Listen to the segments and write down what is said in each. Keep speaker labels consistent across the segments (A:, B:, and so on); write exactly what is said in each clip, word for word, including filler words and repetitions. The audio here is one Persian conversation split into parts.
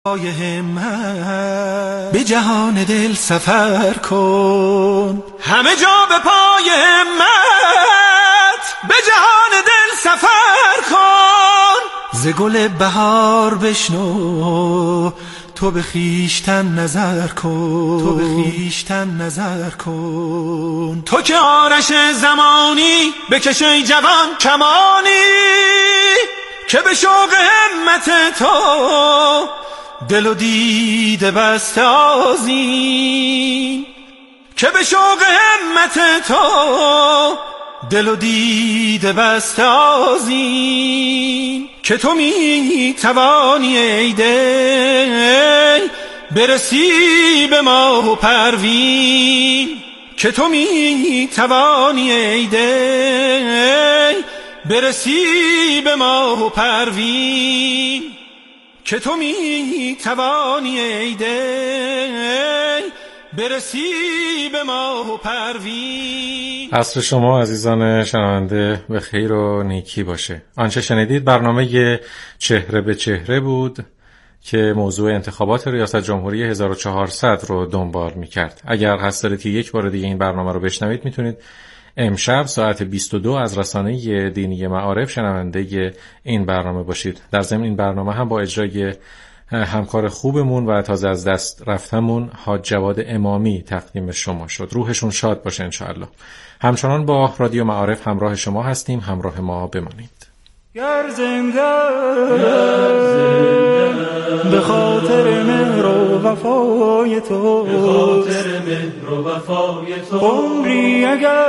A: همت به جهان دل سفر کن، همه جا به پای همت به جهان دل سفر کن. ز گل بهار بشنو تو به خویشتن نظر کن، تو به خویشتن نظر کن. تو که آرش زمانی بکش ای جوان کمانی، که به شوق همت تو دل و دیده بسته آذین، که به شوق همت تو دل و دیده بسته آذین. که تو می توانی ای دل برسی به ماه و پروین، که تو می توانی ای دل برسی به ماه و پروین، که تو می توانی ای دل برسی به ماه و پروین.
B: عصر شما عزیزان شنونده به خیر و نیکی باشه. آنچه شنیدید برنامه چهره به چهره بود که موضوع انتخابات ریاست جمهوری هزار و چهارصد رو دنبال می‌کرد. اگر قصد دارید که یک بار دیگه این برنامه رو بشنوید، میتونید امشب ساعت بیست و دو از رسانه دینی معارف شنونده این برنامه باشید. در ضمن این برنامه هم با اجرای همکار خوبمون و تازه از دست رفتمون حاج جواد امامی تقدیم شما شد. روحشون شاد باشه انشاءالله. همچنان با رادیو معارف همراه شما هستیم، همراه ما بمانید.
C: گر زنده به خاطر مهر و وفای تو، به خاطر مهر و وفای تو عمری اگر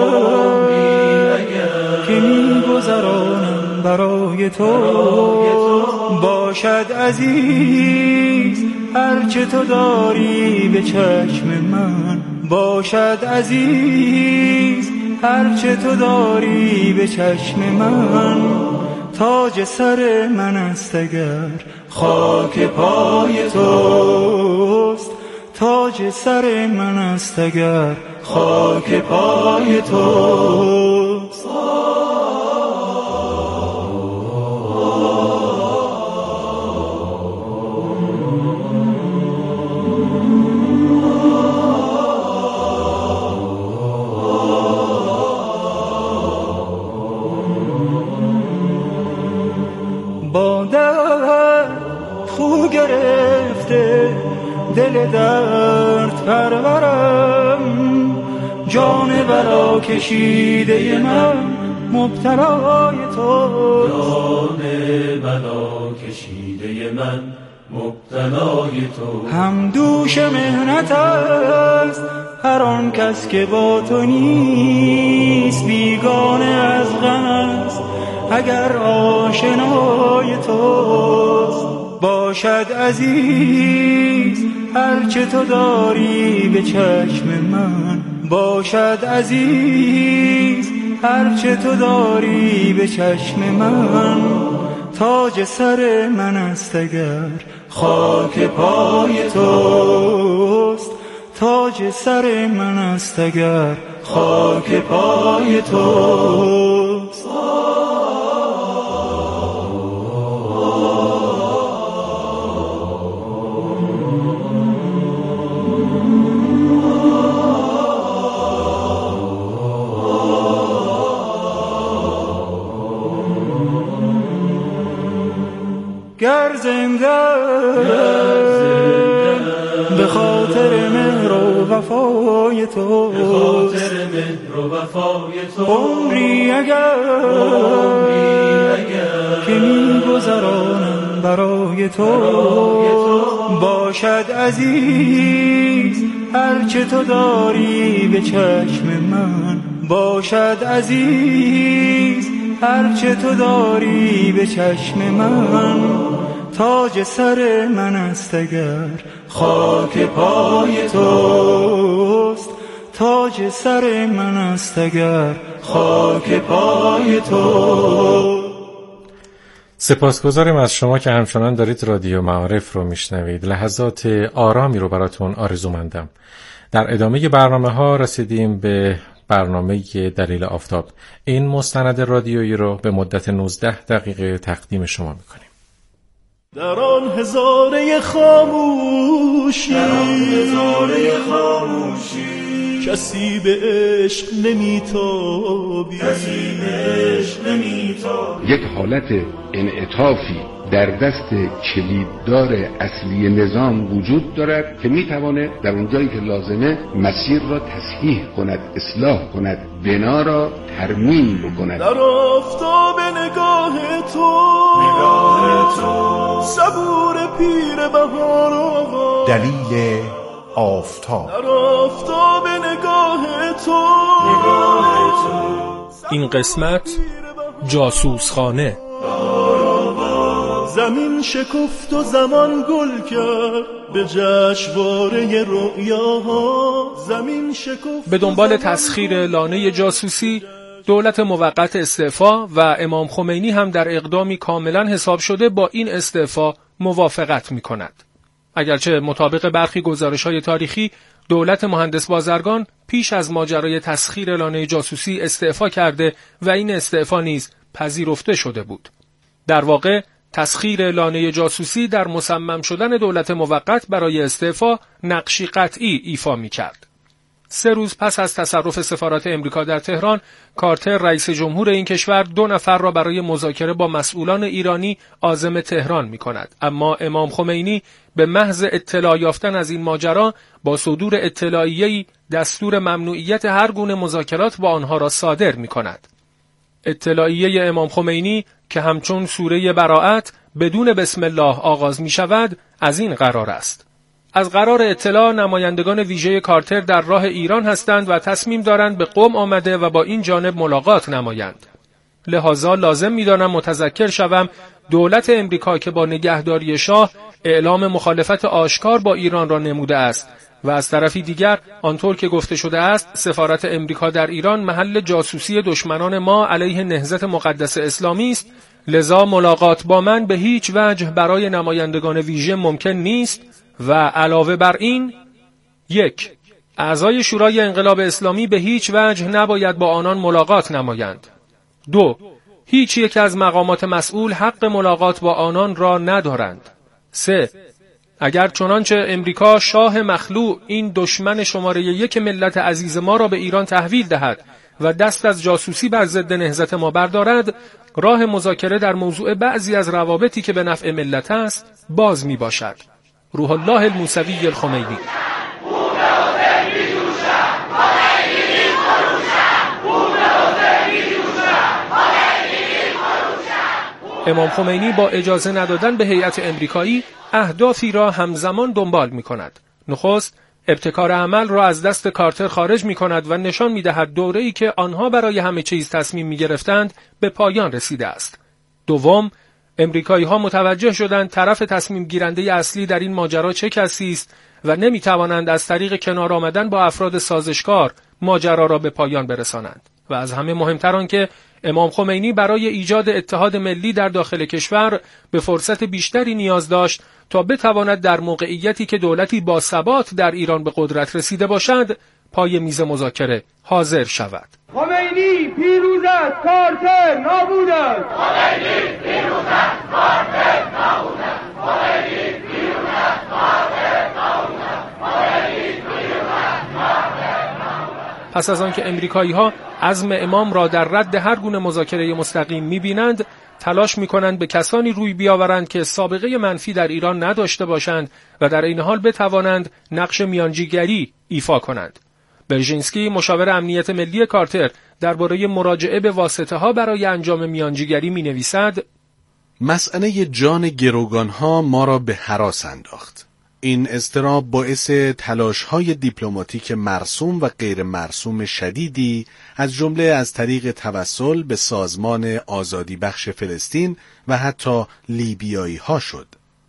C: که می‌گذرانم برای تو، باشد عزیز هرچه تو داری به چشم من، باشد عزیز هرچه تو داری به چشم من. تاج سر من است اگر خاک پای توست، تاج سر من است اگر خاک پای توست. خو گرفته دل درد پرورم، جان بلا کشیده من مبتلای تو، جان بلا کشیده من مبتلای تو. هم دوش مهنت است هر آن کس که با تو نیست، بیگانه از غم است اگر آشنای توست. باشد عزیز هرچه تو داری به چشم من، باشد عزیز هرچه تو داری به چشم من. تاج سر من است اگر خاک پای توست، تاج سر من است اگر خاک پای توست. گر زنده به خاطر مهر و وفای تو، به خاطر مهر و وفای تو عمری اگر که می‌گذرانم برای تو، باشد عزیز هرچه تو داری به چشم من، باشد عزیز هرچه تو داری به چشم من. تاج سر من است اگر خاک پای توست، تاج سر من است اگر خاک پای تو.
B: سپاسگزاریم از شما که همچنان دارید رادیو معارف رو میشنوید. لحظات آرامی رو براتون آرزومندم. در ادامه برنامه ها رسیدیم به برنامه دلیل آفتاب. این مستند رادیویی رو به مدت نوزده دقیقه تقدیم شما میکنیم.
C: در آن هزاره خاموشی در آن هزاره خاموشی کسی به عشق نمیتابی کسی به عشق نمیتابی.
D: یک حالت انعطافی در دست کلیددار اصلی نظام وجود دارد که میتواند در اونجایی که لازمه مسیر را تصحیح کند، اصلاح کند، بنا را ترمیم بکند.
C: در آفتاب نگاه تو نگاه تو صبور پیر بهار آقا
A: دلیل آفتاب.
C: در آفتاب نگاه تو نگاه تو
E: این قسمت جاسوسخانه.
C: زمین شکفت و زمان گل کرد به جشنواره رؤیاها. زمین شکفت
E: به دنبال تسخیر لانه جاسوسی دولت موقت استعفا و امام خمینی هم در اقدامی کاملا حساب شده با این استعفا موافقت می کند. اگرچه مطابق برخی گزارش‌های تاریخی دولت مهندس بازرگان پیش از ماجرای تسخیر لانه جاسوسی استعفا کرده و این استعفا نیز پذیرفته شده بود. در واقع تسخیر لانه جاسوسی در مصمم شدن دولت موقت برای استعفا نقشی قطعی ایفا می‌کرد. سه روز پس از تصرف سفارت امریکا در تهران، کارتر رئیس جمهور این کشور دو نفر را برای مذاکره با مسئولان ایرانی عازم تهران می‌کند. اما امام خمینی به محض اطلاع یافتن از این ماجرا با صدور اطلاعیه‌ای دستور ممنوعیت هر گونه مذاکرات با آنها را صادر می‌کند. اطلاعیه امام خمینی که همچون سوره براءت بدون بسم الله آغاز می شود از این قرار است: از قرار اطلاع نمایندگان ویژه کارتر در راه ایران هستند و تصمیم دارند به قم آمده و با این جانب ملاقات نمایند. لذا لازم می دانم متذکر شوم دولت امریکا که با نگهداری شاه اعلام مخالفت آشکار با ایران را نموده است و از طرفی دیگر آنطور که گفته شده است سفارت امریکا در ایران محل جاسوسی دشمنان ما علیه نهضت مقدس اسلامی است، لذا ملاقات با من به هیچ وجه برای نمایندگان ویژه ممکن نیست و علاوه بر این: یک، اعضای شورای انقلاب اسلامی به هیچ وجه نباید با آنان ملاقات نمایند. دو، هیچ یک از مقامات مسئول حق ملاقات با آنان را ندارند. سه، اگر چنانچه امریکا شاه مخلوع این دشمن شماره یک ملت عزیز ما را به ایران تحویل دهد و دست از جاسوسی بر ضد نهضت ما بردارد، راه مذاکره در موضوع بعضی از روابطی که به نفع ملت است باز می باشد. روح الله الموسوی الخمینی. امام خمینی با اجازه ندادن به هیئت امریکایی اهدافی را همزمان دنبال می کند. نخست، ابتکار عمل را از دست کارتر خارج می کند و نشان می دهد دوره‌ای که آنها برای همه چیز تصمیم می گرفتند به پایان رسیده است. دوم، امریکایی ها متوجه شدند طرف تصمیم گیرنده اصلی در این ماجرا چه کسی است و نمی توانند از طریق کنار آمدن با افراد سازشکار ماجرا را به پایان برسانند. و از همه مهمتر آن که امام خمینی برای ایجاد اتحاد ملی در داخل کشور به فرصت بیشتری نیاز داشت تا بتواند در موقعیتی که دولتی با ثبات در ایران به قدرت رسیده باشد پای میز مذاکره حاضر شود.
F: خمینی پیروز است، کارتر نابود است. خمینی پیروز است، کارتر نابود است. خمینی پیروز است، کارتر نابود است. خمینی پیروز است، کارتر نابود است.
E: پس از آنکه امریکایی‌ها عزم امام را در رد هر گونه مذاکره مستقیم می‌بینند، تلاش می‌کنند به کسانی روی بیاورند که سابقه منفی در ایران نداشته باشند و در این حال بتوانند نقش میانجیگری ایفا کنند. برژینسکی، مشاور امنیت ملی کارتر، درباره مراجعه به واسطه‌ها برای انجام میانجیگری می‌نویسد:
G: مسئله جان گروگان‌ها ما را به هراس انداخت. این اضطراب باعث تلاش‌های دیپلماتیک مرسوم و غیر مرسوم شدیدی از جمله از طریق توسل به سازمان آزادی بخش فلسطین و حتی لیبیایی‌ها شد.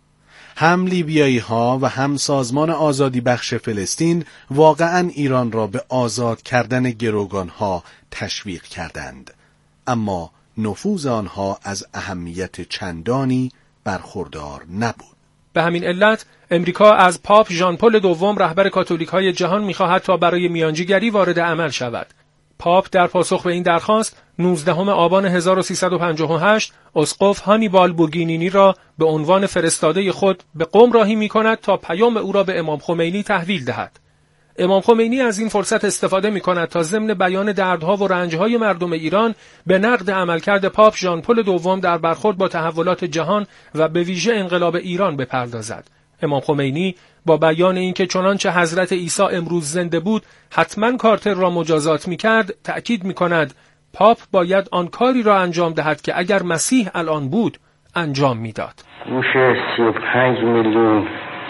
G: هم لیبیایی‌ها و هم سازمان آزادی بخش فلسطین واقعاً ایران را به آزاد کردن گروگان‌ها تشویق کردند، اما نفوذ آنها از اهمیت چندانی برخوردار نبود.
E: به همین علت امریکا از پاپ ژان پل دوم رهبر کاتولیک‌های جهان می‌خواهد تا برای میانجیگری وارد عمل شود. پاپ در پاسخ به این درخواست نوزدهم آبان هزار و سیصد و پنجاه و هشت اسقف هانیبال بوگینینی را به عنوان فرستاده خود به قم راهی می‌کند تا پیام او را به امام خمینی تحویل دهد. امام خمینی از این فرصت استفاده می‌کند تا ضمن بیان دردها و رنج‌های مردم ایران به نقد عملکرد پاپ ژان پل دوم در برخورد با تحولات جهان و به ویژه انقلاب ایران بپردازد. امام خمینی با بیان اینکه چنانچه حضرت عیسی امروز زنده بود حتما کارتر را مجازات می‌کرد، تأکید می‌کند پاپ باید آن کاری را انجام دهد که اگر مسیح الان بود انجام می‌داد.
H: گوش سی و پنج میلیون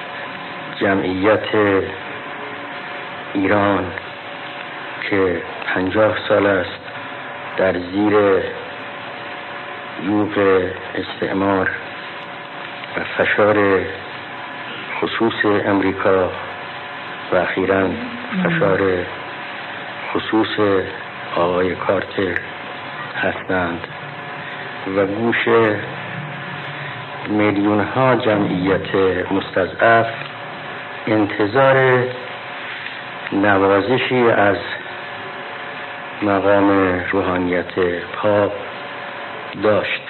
H: جمعیت ایران که پنجاه سال است در زیر یوغ استعمار و فشار خصوص امریکا و اخیراً فشار خصوص آقای کارتر هستند و گوش میلیون ها جمعیت مستضعف انتظار نوازشی از مقام روحانیت پاپ داشت،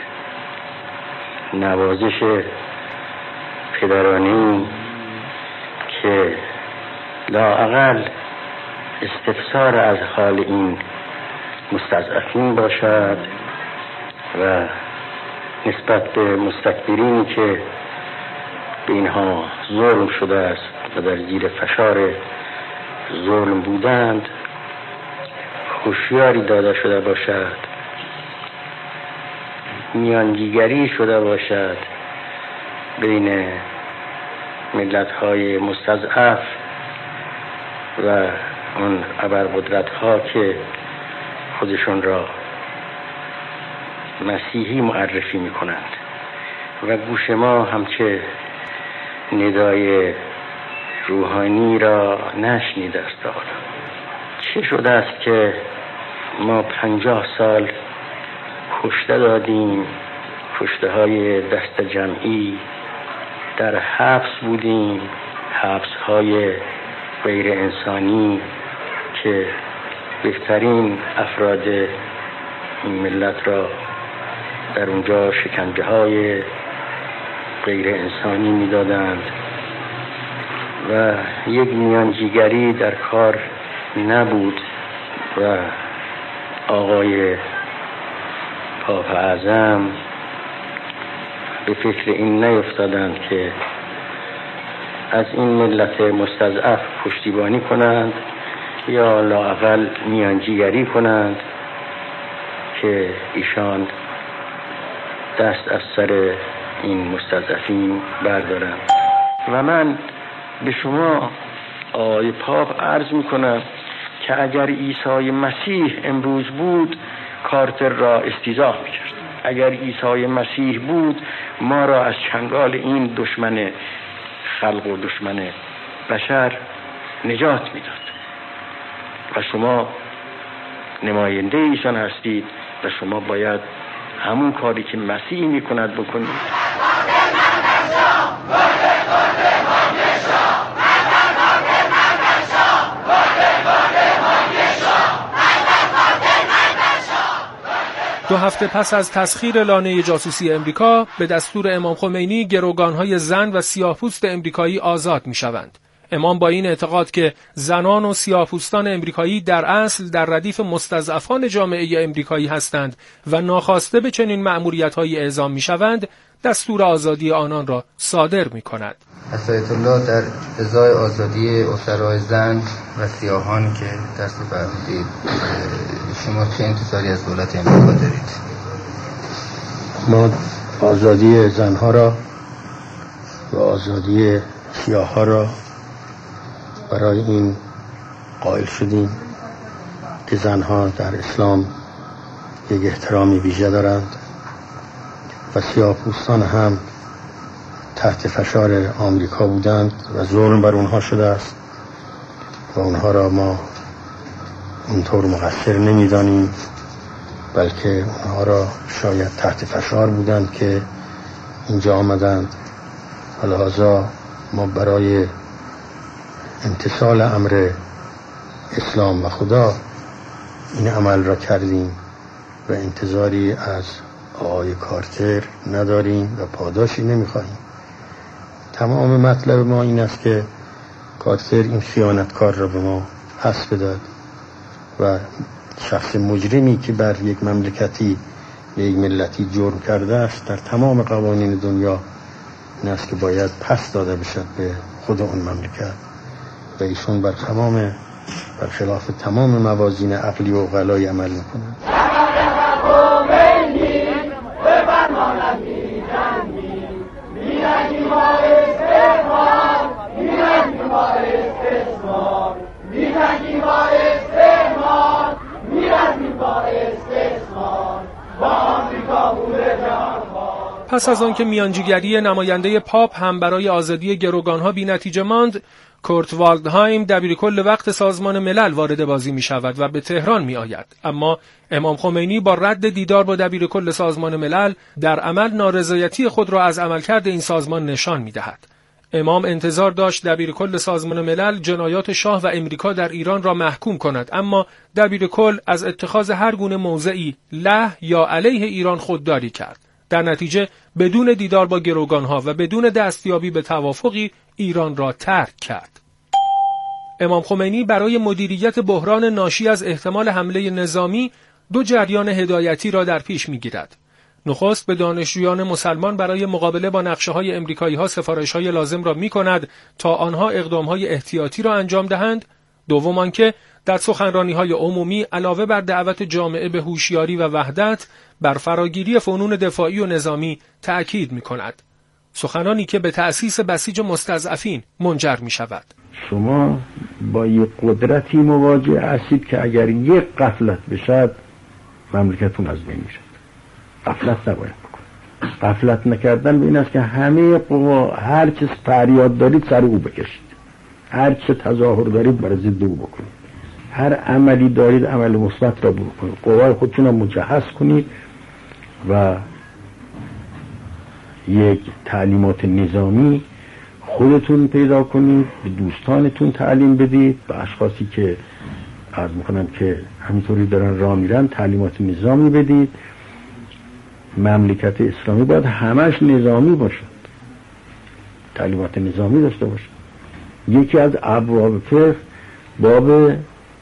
H: نوازش پدرانه‌ای که لااقل استفسار از حال این مستضعفین باشد و نسبت به مستکبرینی که به اینها ظلم شده است و در زیر فشار ظلم بودند هوشیاری داده شده باشد، میانجیگری شده باشد بین ملت‌های مستضعف و اون ابرقدرت‌ها که خودشون را مسیحی معرفی می‌کنند و گوش ما همچه ندای روحانی را نشنیده است. چه شده است که ما پنجاه سال کشته دادیم، کشته های دست جمعی، در حبس بودیم، حبس های غیر انسانی که بهترین افراد این ملت را در اونجا شکنجه های غیر انسانی می دادند و یک میانجیگری در کار نبود و آقای پاپ اعظم به فکر این نیفتادند که از این ملت مستضعف پشتیبانی کنند یا لااقل میانجیگری کنند که ایشان دست از سر این مستضعفین بردارند. و من به شما آقای پاپ عرض میکنم که اگر عیسی مسیح امروز بود کارتر را استیضاح میکرد، اگر عیسی مسیح بود ما را از چنگال این دشمن خلق و دشمن بشر نجات میداد و شما نماینده ایشان هستید و شما باید همون کاری که مسیح میکند بکنید.
E: دو هفته پس از تسخیر لانه جاسوسی امریکا به دستور امام خمینی گروگانهای زن و سیاه‌پوست امریکایی آزاد می‌شوند. امام با این اعتقاد که زنان و سیاه‌پوستان امریکایی در اصل در ردیف مستضعفان جامعه امریکایی هستند و ناخواسته به چنین مأموریت‌هایی اعزام می‌شوند، دستور آزادی آنان را صادر می‌کند.
I: آیت الله در ازای آزادی اسرای زن و سیاهان که دست فرمودید، شما چه انتظاری از دولت امریکا دارید؟
J: ما آزادی زنها را و آزادی سیاه‌ها را برای این قائل شدیم که زنها در اسلام یک احترامی ویژه دارند و سیاه‌پوستان هم تحت فشار آمریکا بودند و ظلم بر اونها شده است و اونها را ما اونطور مقصر نمی‌دانیم، بلکه اونها را شاید تحت فشار بودند که اینجا آمدند و لحاظا ما برای امتثال امر اسلام و خدا این عمل را کردیم و انتظاری از آقای کارتر نداریم و پاداشی نمیخواهیم. تمام مطلب ما این است که کارتر این خیانتکار را به ما پس بدهد و شخص مجرمی که بر یک مملکتی یا یک ملتی جرم کرده است در تمام قوانین دنیا این است که باید پس داده بشد به خود اون مملکت و ایشون بر تمام برخلاف تمام موازین عقلی و عقلایی عمل میکنند.
E: پس از آنکه میانجیگری نماینده پاپ هم برای آزادی گروگانها بی نتیجه ماند، کورت والدهایم دبیرکل وقت سازمان ملل وارد بازی می شود و به تهران می آید. اما امام خمینی با رد دیدار با دبیرکل سازمان ملل در عمل نارضایتی خود را از عملکرد این سازمان نشان می دهد. امام انتظار داشت دبیرکل سازمان ملل جنایات شاه و امریکا در ایران را محکوم کند، اما دبیرکل از اتخاذ هر گونه موضعی له یا علیه ایران خودداری کرد. در نتیجه بدون دیدار با گروگانها و بدون دستیابی به توافقی ایران را ترک کرد. امام خمینی برای مدیریت بحران ناشی از احتمال حمله نظامی دو جریان هدایتی را در پیش می‌گیرد. نخست به دانشجویان مسلمان برای مقابله با نقشه‌های امریکایی‌ها سفارش‌های لازم را می‌کند تا آنها اقدام‌های احتیاطی را انجام دهند. دوم آنکه در سخنرانی‌های عمومی علاوه بر دعوت جامعه به هوشیاری و وحدت بر فراگیری فنون دفاعی و نظامی تأکید می‌کند. سخنانی که به تأسیس بسیج مستضعفین منجر می‌شود.
K: شما با یک قدرتی مواجه هستید که اگر یک غفلت بشد مملکتتون از بین می‌رود. غفلت نباید بکنید. غفلت نکردن به این است که همه قوا هر چه فریاد دارید سر او بکشید. هر چه تظاهر دارید برای ضد او بکنید. هر عملی دارید عمل مثبت را بکنید. قوای خودتون را مجهز کنید و یک تعلیمات نظامی خودتون پیدا کنید، به دوستانتون تعلیم بدید، به اشخاصی که عرض میکنم که همینطوری دارن راه میرن تعلیمات نظامی بدید. مملکت اسلامی باید همش نظامی باشد، تعلیمات نظامی داشته باشد. یکی از ابواب فقه باب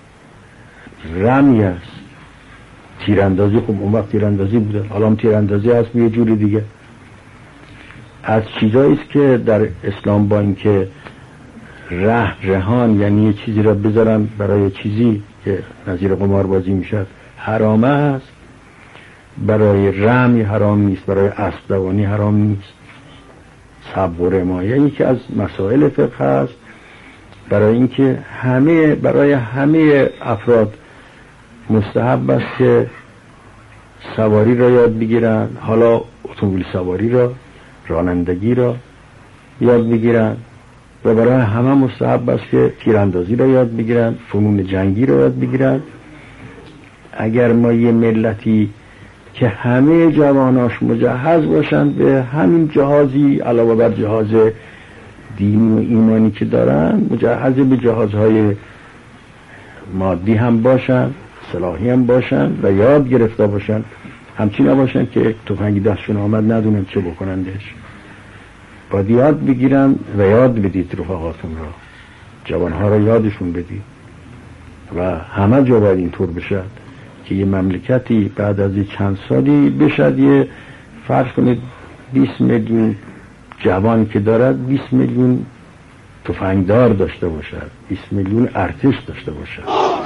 K: رمی است. تیراندازی، خب اون وقت تیراندازی بوده، حالا هم تیراندازی هست به یه جوری دیگه. از چیزایی است که در اسلام با اینکه ره رهان یعنی یه چیزی را بذارن برای چیزی که نظیر قماربازی میشد حرامه است، برای رمی حرام نیست، برای اسب دوانی حرام نیست. صبر و رمایه یکی از مسائل فقه است، برای اینکه همه برای همه افراد مستحب است که سواری را یاد بگیرن، حالا اتومبیل سواری را، رانندگی را یاد بگیرن، و برای همه مستحب است که تیراندازی را یاد بگیرن، فنون جنگی را یاد بگیرن. اگر ما یه ملتی که همه جواناش مجهز باشند به همین جهازی علاوه بر جهاز دینی و ایمانی که دارن، مجهز به جهازهای مادی هم باشن، سلاحی هم باشن و یاد گرفته باشن، همچین نباشن که تفنگی دستشون آمد ندونن چه بکنندش. باید یاد بگیرن و یاد بدید رفقاتون را، جوانها را یادشون بدید و همه جا باید اینطور بشد که یه مملکتی بعد از چند سالی بشد یه فرض کنید بیست میلیون جوان که دارد بیست میلیون تفنگدار داشته باشد، بیست میلیون ارتش داشته باشد.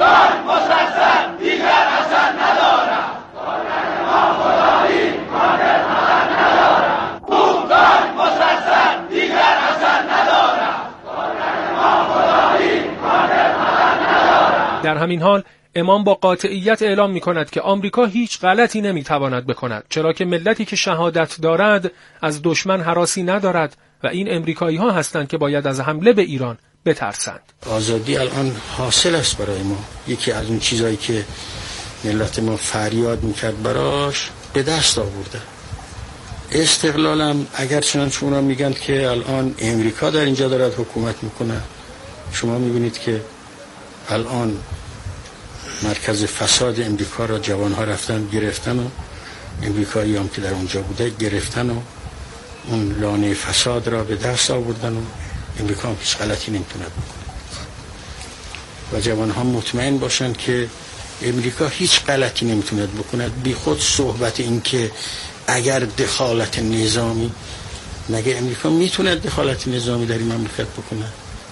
E: در همین حال امام با قاطعیت اعلام می کند که آمریکا هیچ غلطی نمی تواند بکند، چرا که ملتی که شهادت دارد از دشمن هراسی ندارد و این امریکایی ها هستند که باید از حمله به ایران بترسند.
K: آزادی الان حاصل است برای ما. یکی از اون چیزایی که ملت ما فریاد میکرد براش به دست آورده. استقلالم اگر چنانچه اونا میگن که الان امریکا در اینجا دارد حکومت میکنه، شما میبینید که الان
L: مرکز فساد امریکا را جوانها رفتن گرفتن و امریکایی هم که در اونجا بوده گرفتن و اون لانه فساد را به دست آوردن و امریکا هم هیچ غلطی نمیتونه بکنه و جوانها مطمئن باشن که امریکا هیچ غلطی نمیتونه بکنه. بی خود صحبت این که اگر دخالت نظامی، مگه امریکا میتونه دخالت نظامی در این مملکت بکنه؟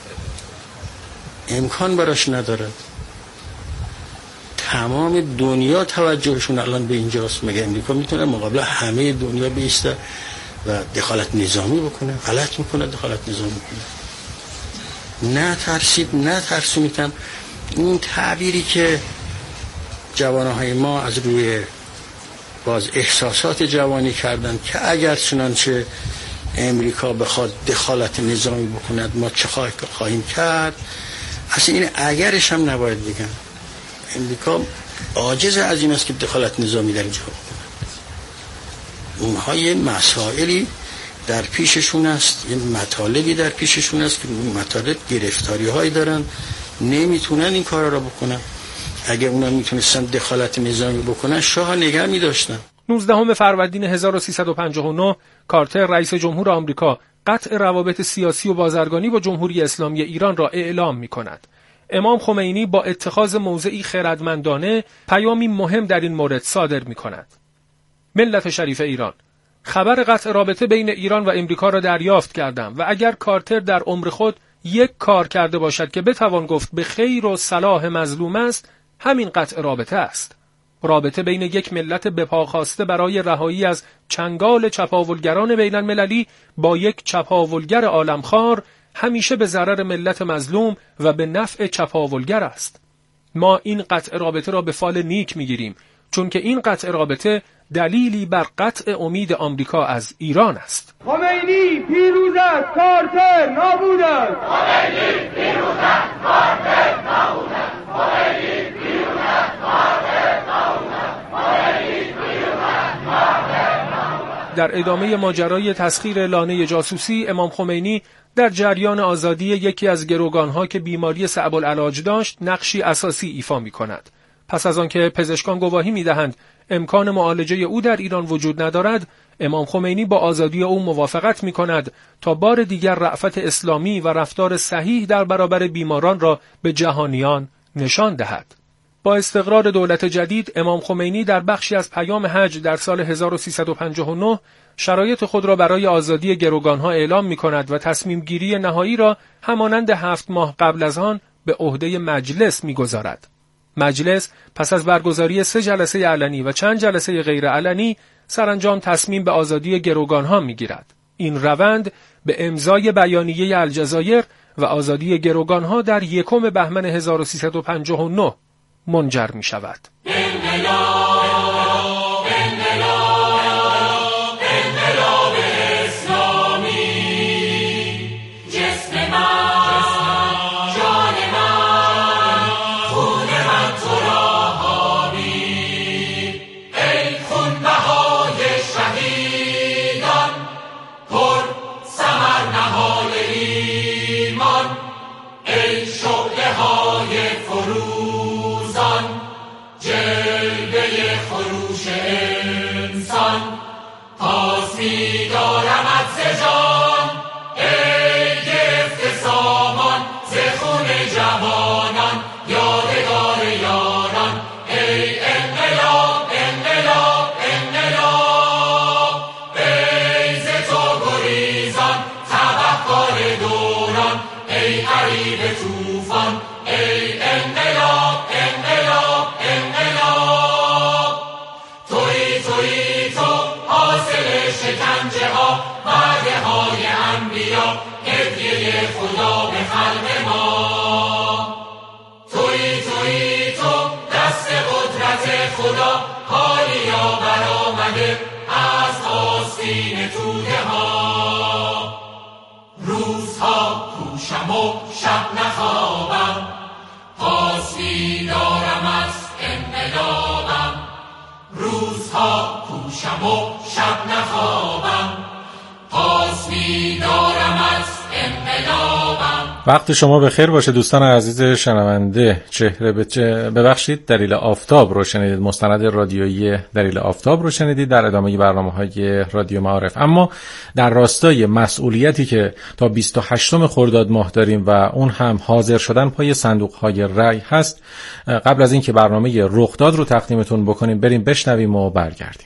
L: امکان براش ندارد. تمام دنیا توجهشون الان به اینجاست. مگه امریکا میتونه مقابل همه دنیا بیسته و دخالت نظامی بکنه؟ غلط میکنه دخالت نظامی بکنه. نه ترسید نه ترسونیدم. اون تعبیری که جوانهای ما از روی باز احساسات جوانی کردن که اگر چنانچه امریکا بخواد دخالت نظامی بکند ما چه خواهیم کرد، اصلا این اگرش هم نباید بگن. امریکا عاجز از این است که دخالت نظامی در اینجا بکند. اونها یه مسائلی در پیششون است، یه مطالبی در پیششون است که اون مطالب گرفتاری هایی دارن، نمیتونن این کارا را بکنن. اگه اونا میتونستن دخالت نظامی بکنن شاه نگه میداشتن.
E: نوزدهم فروردین هزار و سیصد و پنجاه و نه کارتر رئیس جمهور آمریکا قطع روابط سیاسی و بازرگانی با جمهوری اسلامی ایران را اعلام می‌کند. امام خمینی با اتخاذ موضعی خردمندانه پیامی مهم در این مورد صادر می‌کند. ملت شریف ایران، خبر قطع رابطه بین ایران و امریکا را دریافت کردم و اگر کارتر در عمر خود یک کار کرده باشد که بتوان گفت به خیر و صلاح مظلوم است، همین قطع رابطه است. رابطه بین یک ملت بپاخواسته برای رهایی از چنگال چپاولگران بین المللی با یک چپاولگر عالمخوار همیشه به ضرر ملت مظلوم و به نفع چپاولگر است. ما این قطع رابطه را به فال نیک میگیریم، چون که این قطع رابطه دلیلی بر قطع امید آمریکا از ایران است.
F: خمینی پیروز است، کارتر نابود است. خمینی پیروز است، کارتر نابود است. خمینی پیروز است، کارتر نابود است. خمینی پیروز است، کارتر نابود است.
E: در ادامه ماجرای تسخیر لانه جاسوسی، امام خمینی در جریان آزادی یکی از گروگانها که بیماری صعب العلاج داشت نقشی اساسی ایفا می‌کند. پس از آنکه پزشکان گواهی می‌دهند امکان معالجه او در ایران وجود ندارد، امام خمینی با آزادی او موافقت می‌کند تا بار دیگر رأفت اسلامی و رفتار صحیح در برابر بیماران را به جهانیان نشان دهد. با استقرار دولت جدید، امام خمینی در بخشی از پیام حج در سال هزار و سیصد و پنجاه و نه شرایط خود را برای آزادی گروگانها اعلام می‌کند و تصمیم گیری نهایی را همانند هفت ماه قبل از آن به عهده مجلس می‌گذارد. مجلس پس از برگزاری سه جلسه علنی و چند جلسه غیر علنی سرانجام تصمیم به آزادی گروگانها می‌گیرد. این روند به امضای بیانیه الجزایر و آزادی گروگانها در یکم بهمن هزار و سیصد و پنجاه و نه منجر می‌شود.
M: شب نخوابم، پاس می دارم از انقلابم.
B: وقت شما بخیر باشه دوستان عزیز شنونده. چهره به چه... ببخشید دلیل آفتاب رو شنیدید، مستند رادیویی دلیل آفتاب رو شنیدید در ادامه برنامه‌های رادیو معارف. اما در راستای مسئولیتی که تا بیست و هشتم خرداد ماه داریم و اون هم حاضر شدن پای صندوق‌های رای هست، قبل از اینکه برنامه رخداد رو تقدیمتون بکنیم بریم بشنویم و برگردیم.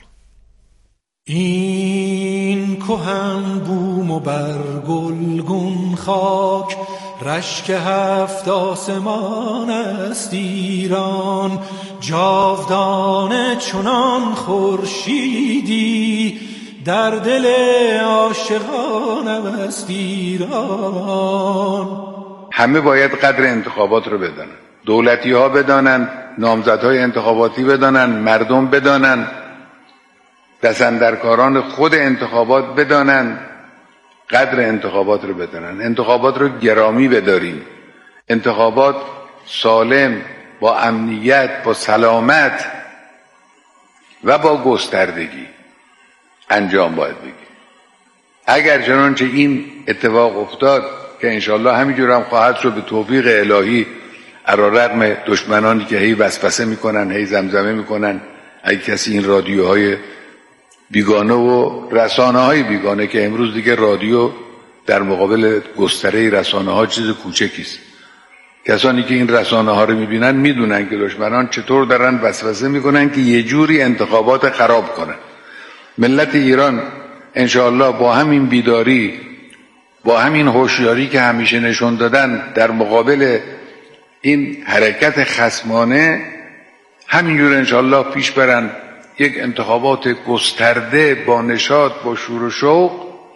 C: این کهن بوم و برگلگون خاک، رشک هفت آسمان است ایران، جاودانه چنان خورشیدی در دل عاشقان است ایران.
D: همه باید قدر انتخابات رو بدانن، دولتی ها بدانن، نامزدهای انتخاباتی بدانن، مردم بدانن، دستاندرکاران خود انتخابات بدانن، قدر انتخابات رو بدانن، انتخابات رو گرامی بداریم، انتخابات سالم، با امنیت، با سلامت و با گستردگی انجام باید بگیریم. اگر چنانچه این اتفاق افتاد که انشالله همینجور هم خواهد شد به توفیق الهی، علیرغم دشمنانی که هی وسوسه میکنن، هی زمزمه میکنن، اگه کسی این رادیوهای بیگانه و رسانه های بیگانه که امروز دیگه رادیو در مقابل گستره رسانه ها چیز کوچکیست، کسانی که این رسانه ها رو میبینن میدونن که دشمنان چطور دارن وسوسه میکنن که یه جوری انتخابات خراب کنن. ملت ایران انشاءالله با همین بیداری، با همین هوشیاری که همیشه نشون دادن در مقابل این حرکت خصمانه، همینجور انشاءالله پیش برن، یک انتخابات گسترده با نشاط، با شور و شوق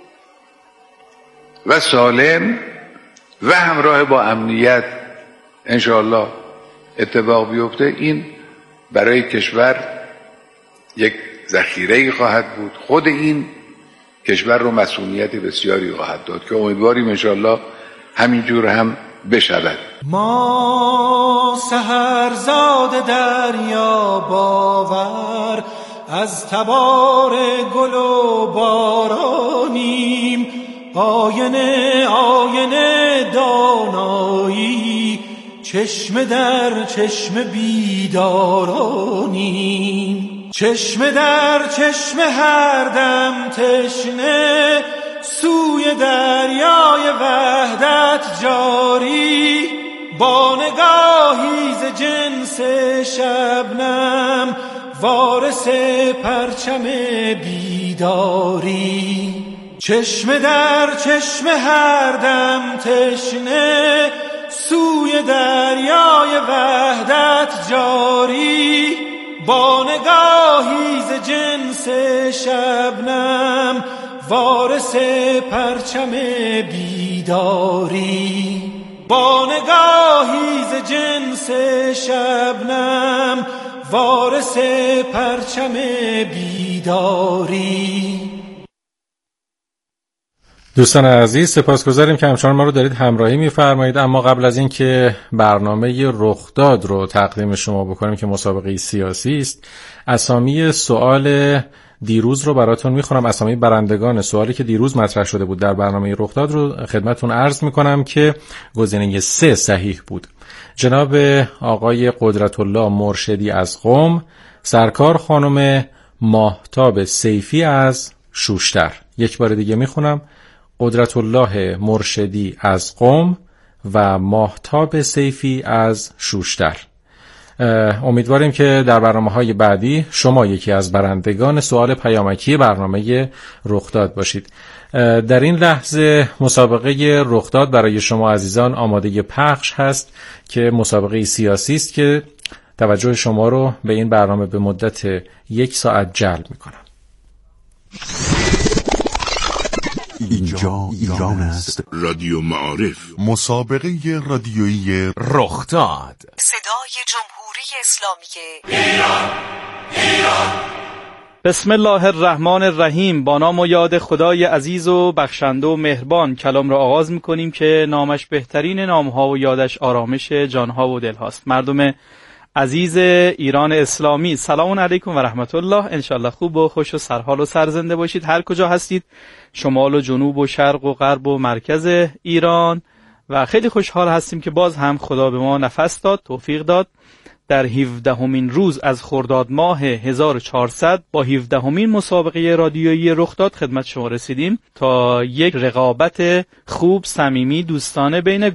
D: و سالم و همراه با امنیت انشاءالله اتفاق بیفته. این برای کشور یک ذخیره‌ای خواهد بود، خود این کشور رو مسئولیت بسیاری خواهد داد که امیدواریم انشاءالله همینجور هم بشود.
C: ما سحرزاد دریا باور، از تبار گل و بارانیم، آینه آینه دانایی، چشم در چشم بیدارانیم، چشم در چشم هر دم تشنه، سوی دریای وحدت جاری، با نگاهی ز جنس شبنم، وارث پرچم بیداری، چشم در چشم هر دم تشنه، سوی دریای وحدت جاری، با نگاهی ز جنس شبنم، وارث پرچم بیداری، با نگاهی ز جنس شبنم، وارث پرچم بیداری.
B: دوستان عزیز سپاسگزاریم که همچنان ما رو دارید همراهی می‌فرمایید. اما قبل از این که برنامه رخداد رو تقدیم شما بکنیم که مسابقه سیاسی است، اسامی سوال دیروز رو براتون میخونم، اسامی برندگان سوالی که دیروز مطرح شده بود در برنامه رخداد رو خدمتتون عرض میکنم که گزینه سه صحیح بود. جناب آقای قدرت الله مرشدی از قم، سرکار خانم ماهتاب سیفی از شوشتر. یک بار دیگه میخونم، قدرت الله مرشدی از قم و ماهتاب سیفی از شوشتر. امیدواریم که در برنامه‌های بعدی شما یکی از برندگان سوال پیامکی برنامه رخداد باشید. در این لحظه مسابقه رخداد برای شما عزیزان آماده پخش هست که مسابقه سیاسی است که توجه شما رو به این برنامه به مدت یک ساعت جلب می‌کنم.
A: اینجا ایران است.
M: رادیو معارف،
A: مسابقه رادیویی رخداد،
N: صدای جمهوری اسلامی
O: ایران. ایران. بسم الله الرحمن الرحیم. با نام و یاد خدای عزیز و بخشنده و مهربان کلام را آغاز می‌کنیم که نامش بهترین نام‌ها و یادش آرامش جان‌ها و دل‌هاست. مردم عزیز ایران اسلامی، سلام علیکم و رحمت الله. انشالله خوب و خوش و سرحال و سرزنده باشید هر کجا هستید، شمال و جنوب و شرق و غرب و مرکز ایران و خیلی خوشحال هستیم که باز هم خدا به ما نفس داد، توفیق داد. در هفدهمین روز از خرداد ماه هزار و چهارصد با هفدهمین مسابقه رادیویی رخداد خدمت شما رسیدیم تا یک رقابت خوب، صمیمی، دوستانه بین